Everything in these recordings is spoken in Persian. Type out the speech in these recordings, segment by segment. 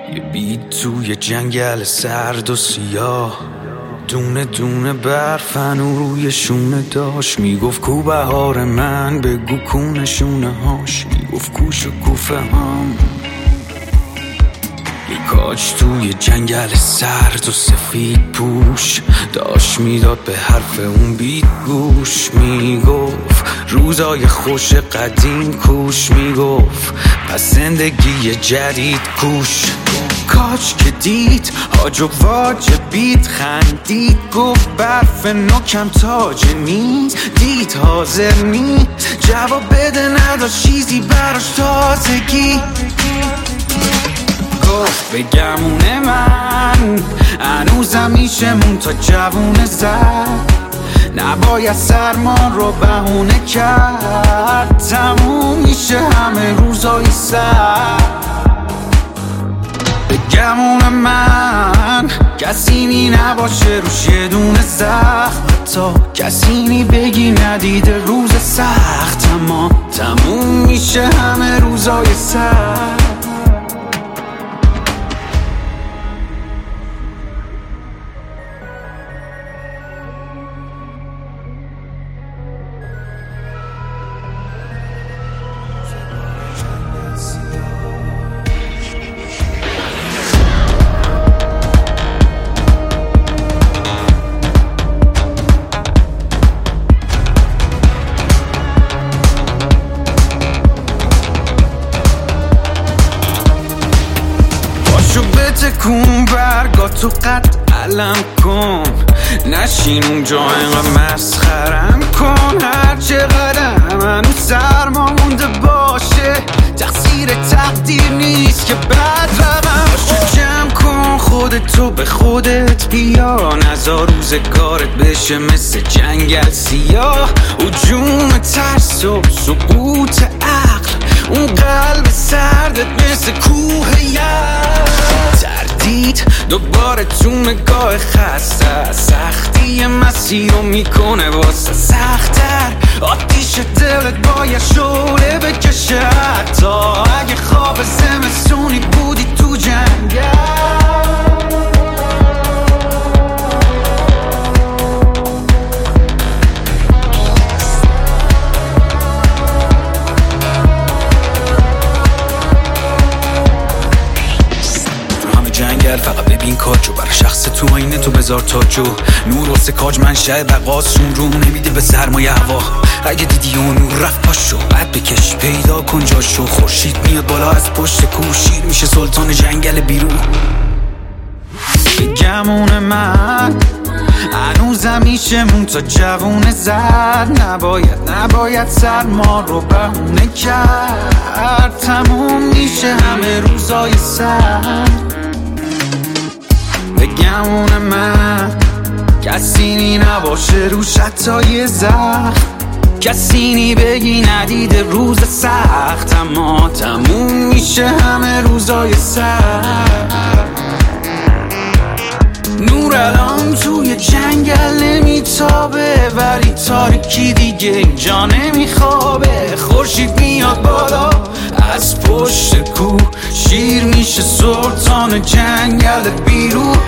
یه بید توی جنگل سرد و سیاه، دونه دونه برفن و روی شونه داشت. میگفت کو بهار من، بگو کو نشونه هاش. میگفت کو شکوفه هم. یه کاج توی جنگل سرد و سفید پوش، داشت میداد به حرف اون بید گوش. میگفت روزای خوش قدیم کوش، میگفت پس زندگی جدید کوش. کاج که دید هاج و واج بید خندید، گفت برف نوکم تاج نیست. دید حاضر نیست جواب بده، نداشت چیزی براش تازگی. گفت بگمونه من هنوزم میشمون تا جوونه زد، نباید سرما رو بهونه کرد. تموم میشه همه روزای سر. بگمونه من کسی نی نباشه روش یه دونه زخم، تا کسی نی بگی ندیده روز سخت. اما تموم میشه همه روزای سر. بتکون برگا تو قد علم کن، نشین اونجا اینقدر مسخرم کن. هر چقدر منو سرما مونده باشه، تقصیر تقدیر نیست که بد روم باشه. جمع کن خودتو به خودت بیا، نذار روزگارت بشه مثل جنگل سیاه. و جون ترس و سقوط عقل، اون قلب سردت مثل کوه یخ. تردید دوباره تو نگاه خسته، سختی مسیر رو میکنه واسه سخت‌تر. آتیش دلت باید شعله بکشه، حتی اگه خواب زمستونی بودی تو جنگل. فقط ببین کاجو، برای شخص تو آینه تو بذار تاجو. نور واسه کاج منشأ بقاسون رو نمیده به سرمایه هوا. اگه دیدی اون نور رفت پاشو، بعد بکش پیدا کن جاشو. خورشید میاد بالا از پشت کوه، شیر میشه سلطان جنگل بیرون. بگمونه من هنوزم میشمون تا جوونه زد، نباید سرما رو بهونه کرد. تموم میشه همه روزای سر. بگمونه من کسی نی نباشه روش حتی یه زخم، کسی نی بگی ندیده روز سخت. اما تموم میشه همه روزای سر. نور الان توی جنگل نمیتابه، ولی تاریکی دیگه اینجا نمیخوابه. خورشید میاد بالا از پشت کوه، شیر میشه سلطان جنگل بیرون.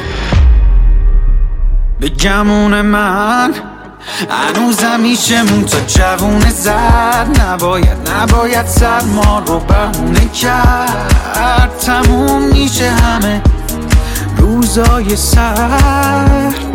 بگمونه من هنوزم میشمون تا جوونه زد، نباید سرما رو بهونه کرد. تموم میشه همه روزای سر.